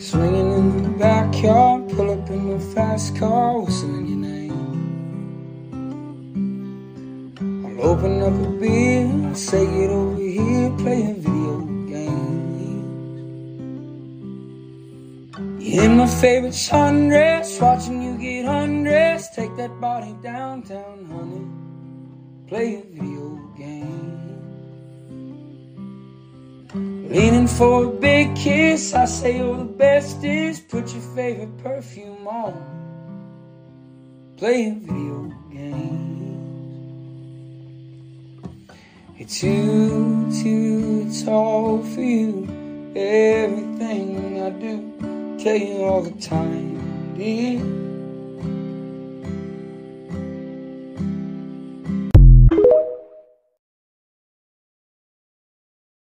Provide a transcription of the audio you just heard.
Swinging in the backyard, pull up in my fast car, whistling your name. I'll open up a beer, say get over here, play a video game. You're in my favorite sundress, watching you get undressed. Take that body downtown, honey, play a video game. Leaning for a big kiss, I say you're the bestest. Put your favorite perfume on, play a video game. It's too tall for you. Everything I do, tell you all the time, dear.